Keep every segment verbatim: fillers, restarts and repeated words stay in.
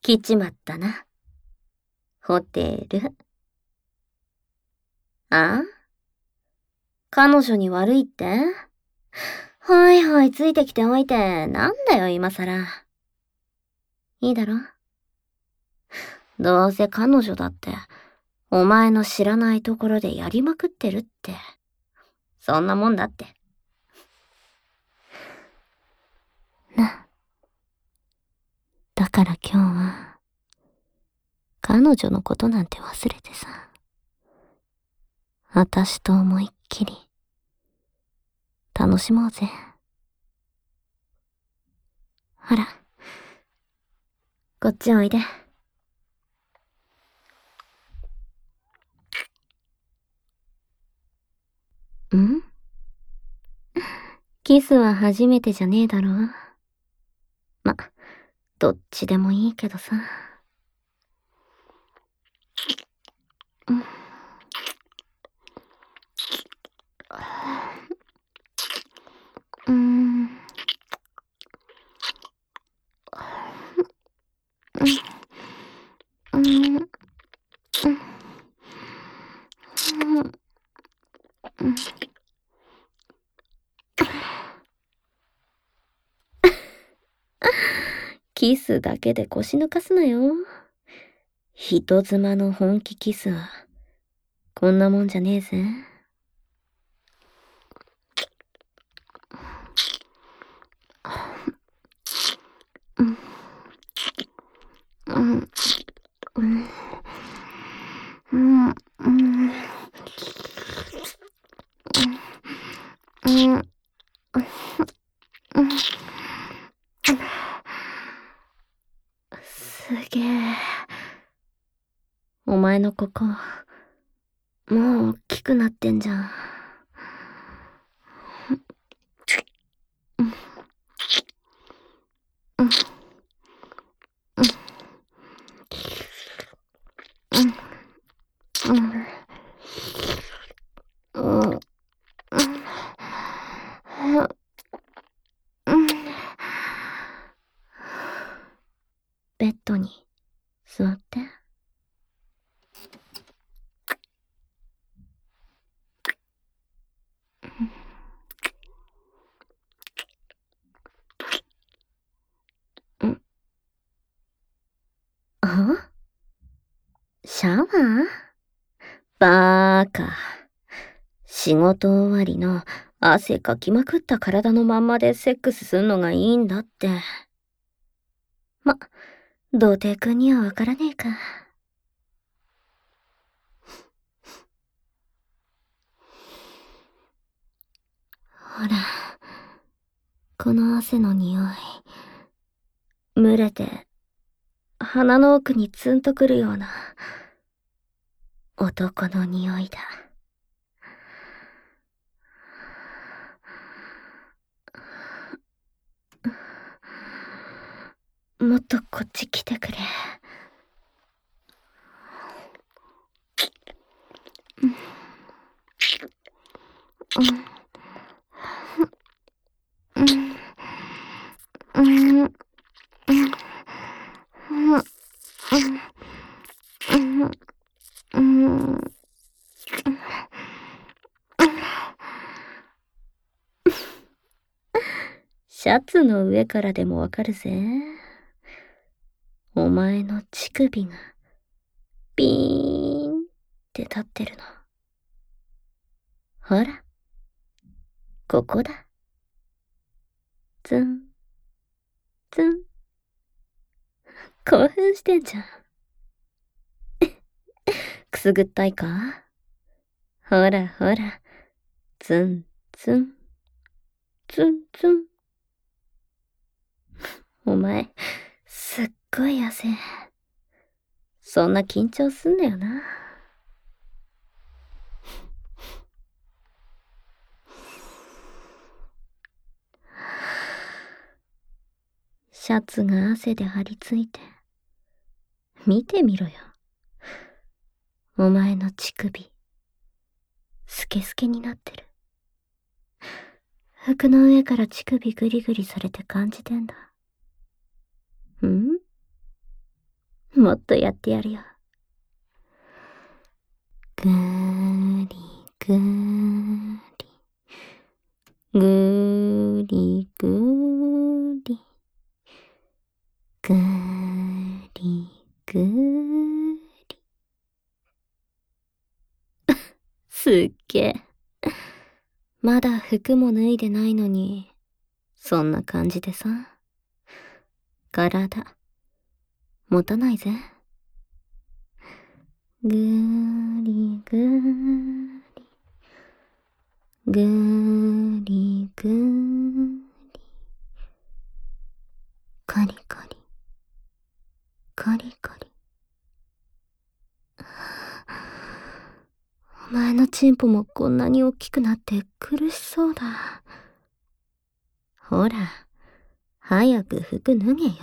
来ちまったな。ホテル。あ？彼女に悪いって？はいはい、ついてきておいて、なんだよ今さら。いいだろ？どうせ彼女だって、お前の知らないところでやりまくってるって。そんなもんだって。な。だから今日は、彼女のことなんて忘れてさ。私と思いっきり、楽しもうぜ。ほら、こっちおいで。ん？キスは初めてじゃねえだろ。ま、どっちでもいいけどさ。うん。うーん。うん。うん。うん。うん。キスだけで腰抜かすなよ。人妻の本気キスは、こんなもんじゃねえぜ。うん。うん。うん。うん。うん。うん。うん。すげえ。お前のここ、もう大きくなってんじゃん。うん。うん。うん。うん。うん。うん。ベッドに座って。うん。あ？シャワー？バーカ。仕事終わりの汗かきまくった体のまんまでセックスすんのがいいんだって。ま、童貞くんにはわからねえか。ほら、この汗の匂い。蒸れて、鼻の奥にツンとくるような、男の匂いだ。もっとこっち来てくれ。うん。うん。うん。うん。うん。うん。うん。シャツの上からでもわかるぜ。お前の乳首が、ピーンって立ってるの。ほら、ここだ。ツン、ツン。興奮してんじゃん。くすぐったいか？ほらほら、ツン、ツン、ツン、ツン。お前、すっごい汗。そんな緊張すんなよな。シャツが汗で張り付いて。見てみろよ。お前の乳首。スケスケになってる。服の上から乳首グリグリされて感じてんだ。ん？ もっとやってやるよ。ぐーりぐーり。ぐーりぐーり。ぐーりぐーり。すっげえ。まだ服も脱いでないのに、そんな感じでさ。体、持たないぜ。ぐーりぐーり。ぐーりぐーり。カリカリ。カリカリ。お前のチンポもこんなに大きくなって苦しそうだ。ほら、早く服脱げよ。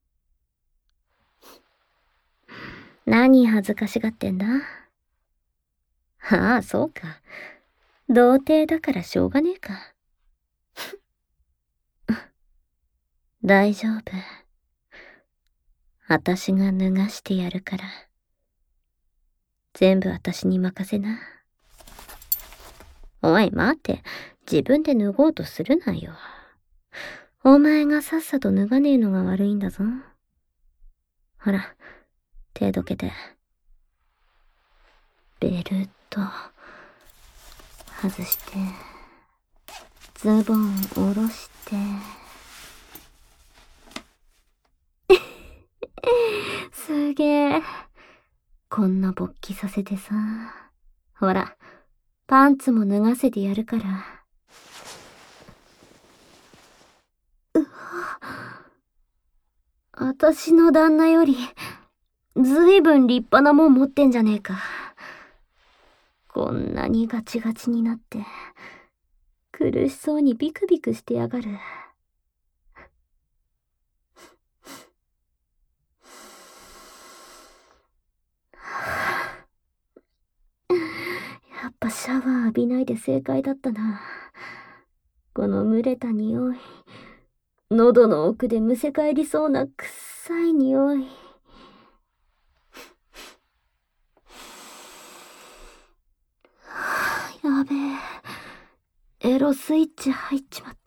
何恥ずかしがってんだ？ああ、そうか。童貞だからしょうがねえか。大丈夫。あたしが脱がしてやるから。全部あたしに任せな。おい、待って。自分で脱ごうとするなよ。お前がさっさと脱がねえのが悪いんだぞ。ほら、手どけて。ベルト、外して、ズボン下ろして。すげえ。こんな勃起させてさ。ほら、パンツも脱がせてやるから。うわ。あたしの旦那より、ずいぶん立派なもん持ってんじゃねえか。こんなにガチガチになって、苦しそうにビクビクしてやがる。やっぱシャワー浴びないで正解だったな。この蒸れた匂い。喉の奥でむせ返りそうな臭い匂い。やべえ。エロスイッチ入っちまった。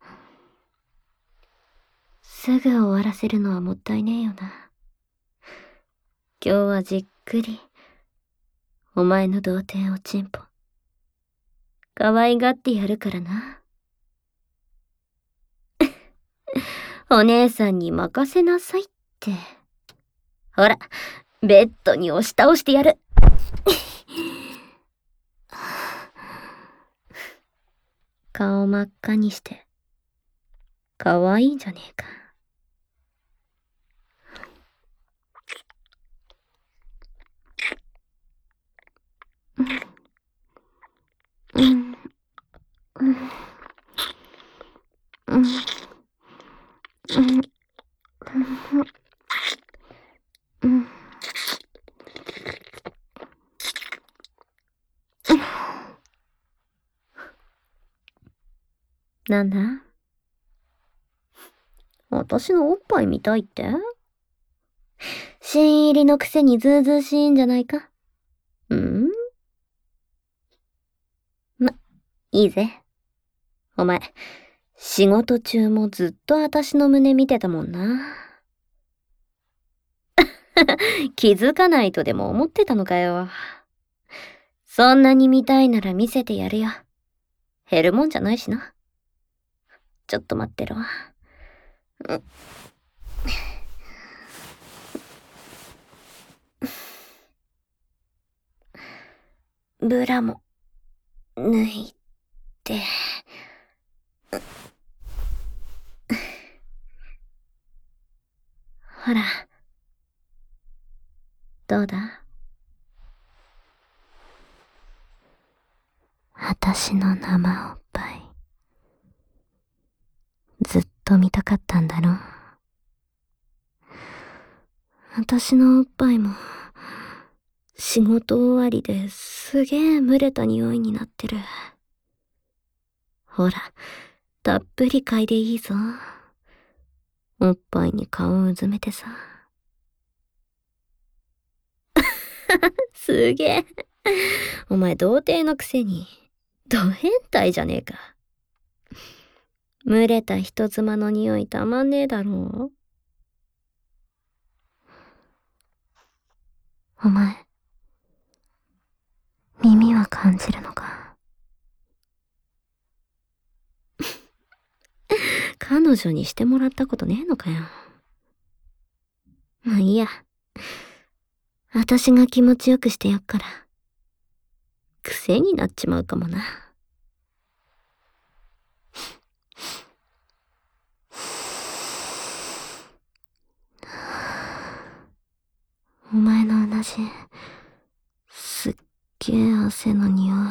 すぐ終わらせるのはもったいねえよな。今日はじっくり、お前の童貞をチンポ。可愛がってやるからな。お姉さんに任せなさいって。ほら、ベッドに押し倒してやる。顔真っ赤にして、可愛いんじゃねえか。うん、うん、うん、うん、うん。なんだ？私のおっぱい見たいって？新入りのくせにずうずうしいんじゃないか？ん？ま、いいぜ。お前、仕事中もずっと私の胸見てたもんな。気づかないとでも思ってたのかよ。そんなに見たいなら見せてやるよ。減るもんじゃないしな。ちょっと待ってろ。ブラも、脱いで。ほら。どうだ？あたしの生おっぱい。ずっと見たかったんだろ。あたしのおっぱいも、仕事終わりですげえ蒸れた匂いになってる。ほら、たっぷり嗅いでいいぞ。おっぱいに顔をうずめてさ。 すげえ。お前童貞のくせに、ド変態じゃねえか。蒸れた人妻の匂いたまんねえだろう。お前、耳は感じるのか。彼女にしてもらったことねえのかよ。まあいいや。私が気持ちよくしてやっから。癖になっちまうかもな。お前のうなじ、すっげえ汗の匂い。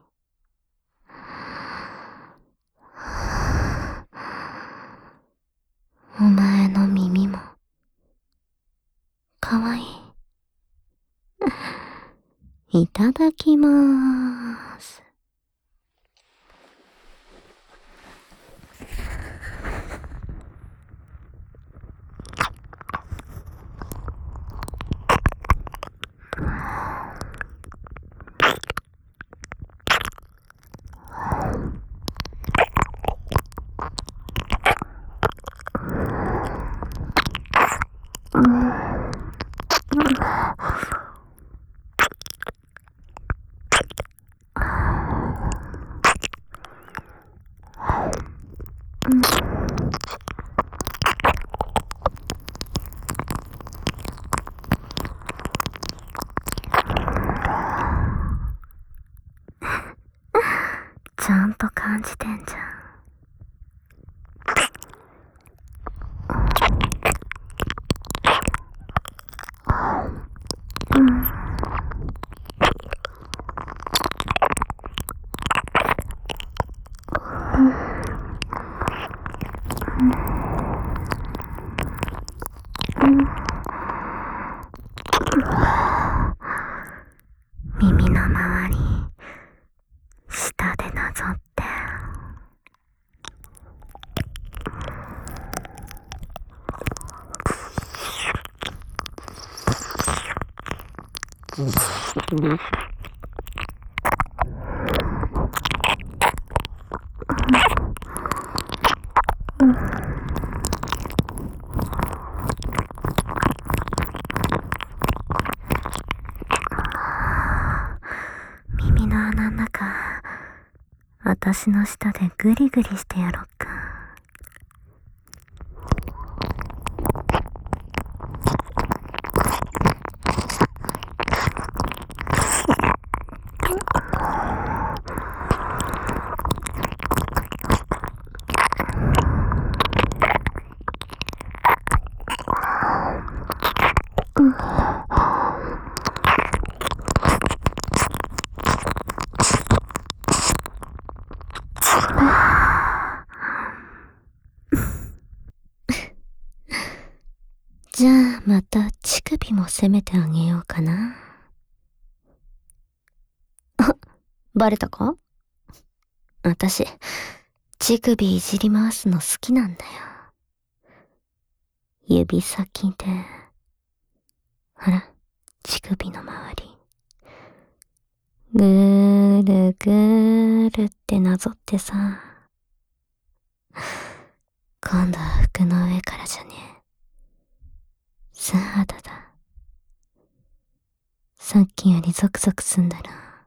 お前の耳も、かわいい。いただきまーす。ちゃんと感じてんじゃん。耳の周り、舌でなぞって。耳の穴ん中、私の舌でグリグリしてやろっか。じゃあまた乳首も攻めてあげようかな。あ、バレたか？私、乳首いじり回すの好きなんだよ。指先で、ほら、乳首の周り。ぐーるぐーるってなぞってさ。今度は服の上からじゃねえ。素肌だ。さっきよりゾクゾクすんだろ。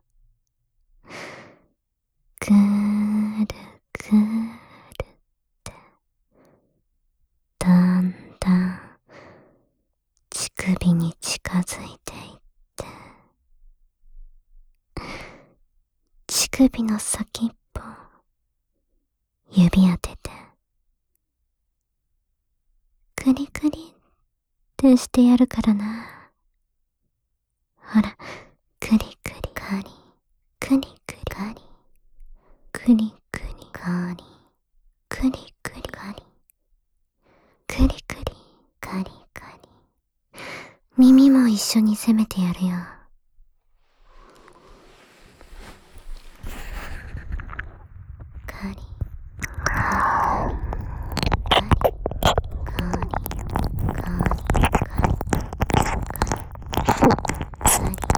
ぐーるぐーるって、だんだん乳首に近づいていって、乳首の先っぽ、指当てて、クリクリってしてやるからな。ほら、クリクリカリ、クリクリカリ、クリクリカリ、クリクリカリ、クリクリカリカリ。耳も一緒に攻めてやるよ。カリ、カリ、カリ、カリ、カリ、カリ、カリ、カリ。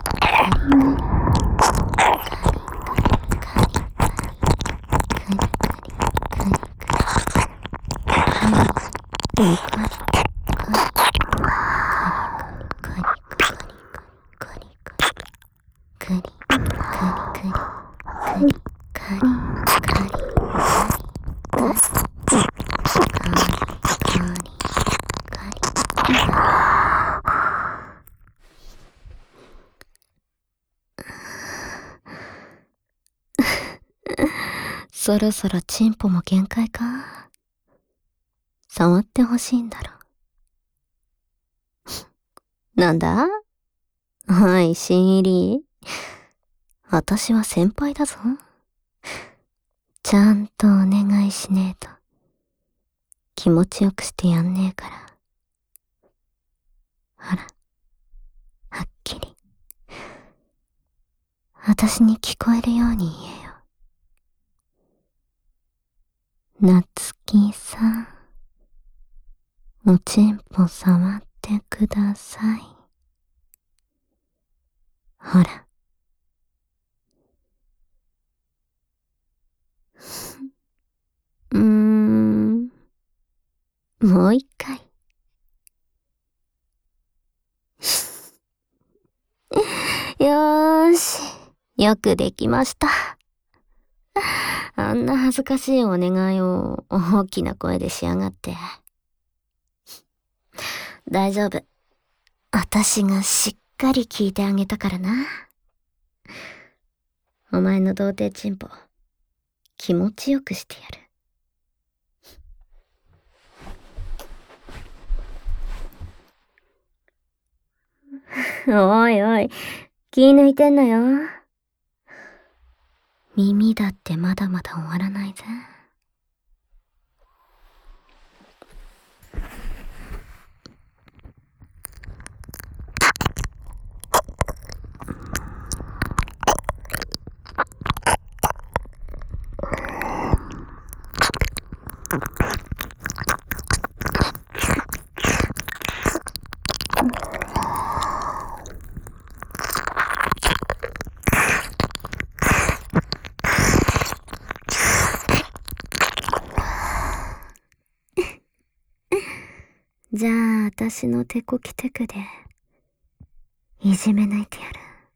そろそろチンポも限界か。触ってほしいんだろ。なんだ？おい、新入り。私は先輩だぞ。ちゃんとお願いしねえと。気持ちよくしてやんねえから。ほら、はっきり。私に聞こえるように言えよ。なつきさん、おちんぽ触ってください。ほら。うーん。もう一回。よーし。よくできました。あんな恥ずかしいお願いを大きな声でしやがって。大丈夫。私がしっかり聞いてあげたからな。お前の童貞チンポ、気持ちよくしてやる。おいおい、気抜いてんのよ。耳だってまだまだ終わらないぜ。じゃあ、私の手こきテクで、いじめ抜いてやる。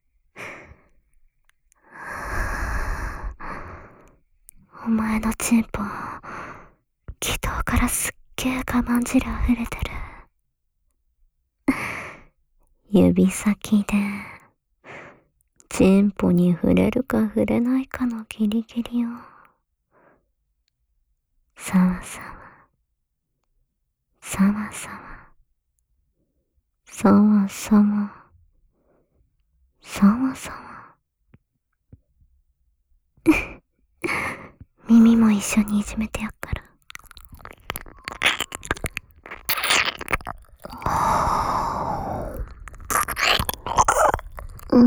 お前のチンポ、気筒からすっげえ我慢汁溢れてる。指先で、チンポに触れるか触れないかのギリギリを、さわさわ、さわさわ。 さわさわ、さわさわ。耳も一緒にいじめてやっから。うん。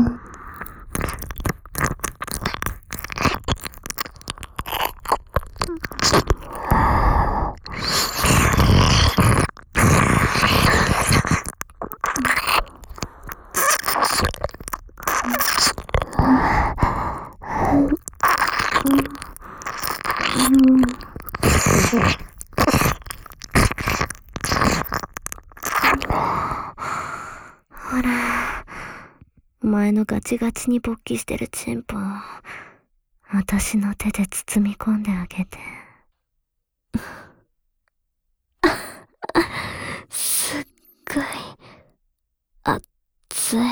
ほら、お前のガチガチに勃起してるチンポを、私の手で包み込んであげて。すっごい、熱い。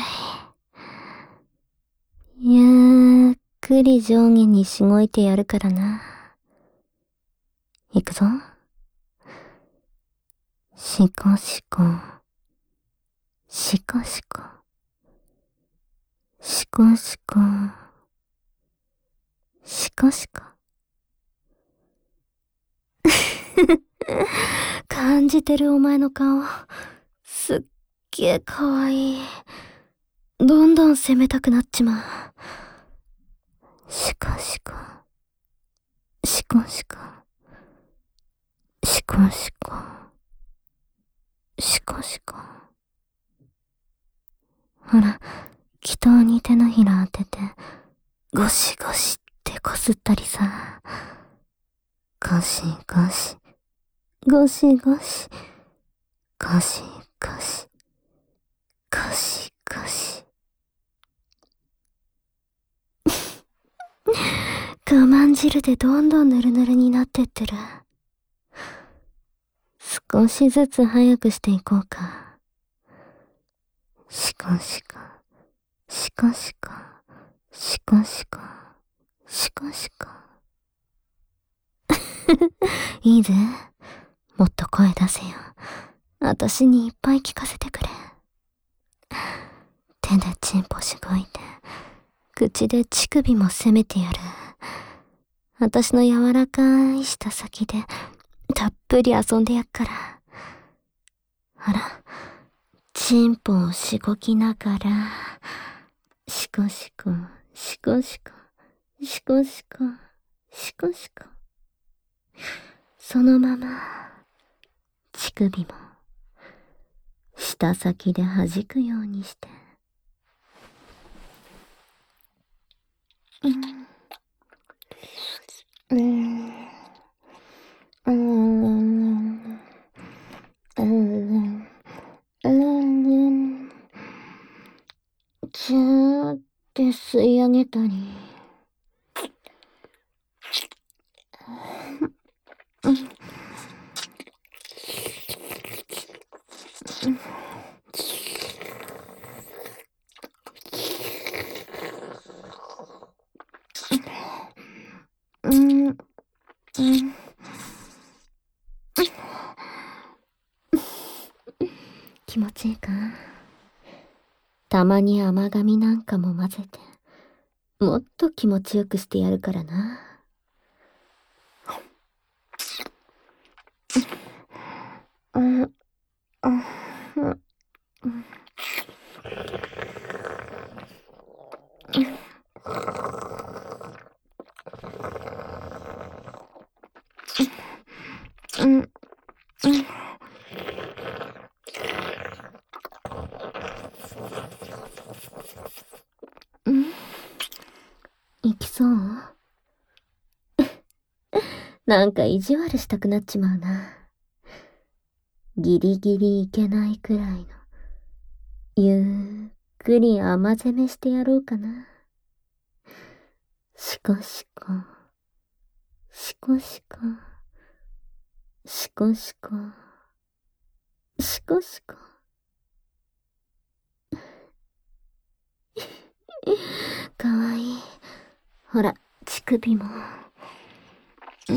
ゆっくり上下にしごいてやるからな。いくぞ。しこしこ。しこしこ。しこしこ。しこしこ。感じてるお前の顔。すっげえかわいい。どんどん攻めたくなっちまう。しこしこ。しこしこ。しこしこ。しこしこ。ほら、祈祷に手のひら当てて、ゴシゴシってこすったりさ。ゴシゴシ。ゴシゴシ。ゴシゴシ。ゴシゴシ。我慢汁でどんどんヌルヌルになってってる。少しずつ早くしていこうか。しこしこ。しこしこ。しこしこ。しこしこ。いいぜ。もっと声出せよ。あたしにいっぱい聞かせてくれ。手でチンポしごいて、口で乳首も攻めてやる。あたしの柔らかい舌先で、たっぷり遊んでやっから。ほら、チンポをしごきながら、しこしこ、しこしこ、しこしこ、しこしこ。そのまま、乳首も、舌先で弾くようにして。うん。うん。うん。うん。うん。ちーって吸い上げたり。うん。うん。うん。気持ちいいか？たまに甘噛みなんかも混ぜて、もっと気持ちよくしてやるからな。うん、うん、うん、うん。うん、うん。うん。いきそう？なんか意地悪したくなっちまうな。ギリギリいけないくらいの、ゆっくり甘攻めしてやろうかな。しこしこ、しこしこ、しこしこ、しこしこ。かわいい。ほら、乳首も。うん。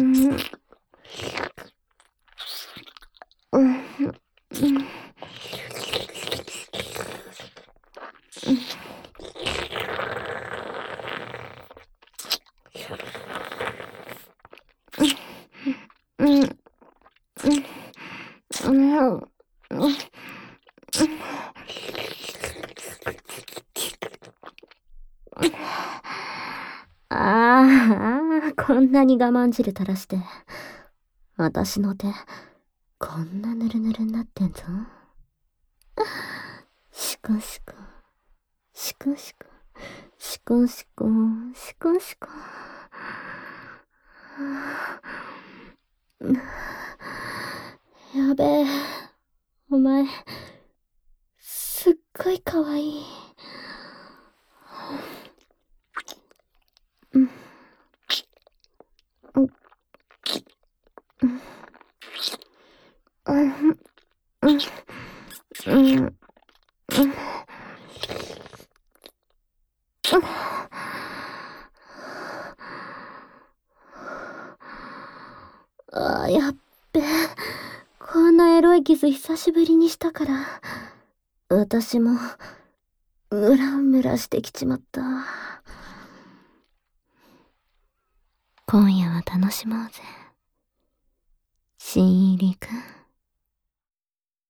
うん。うん。 ああ、こんなに我慢汁垂らして。私の手、こんなぬるぬるになってんぞ。シコシコ、シコシコ、シコシコ、シコシコ。やべえ、お前、すっごいかわいい。うん。うん。うん。うん。うん。ああ、やっべ。こんなエロいキス久しぶりにしたから。私も、ムラムラしてきちまった。今夜は楽しもうぜ。新入りくん。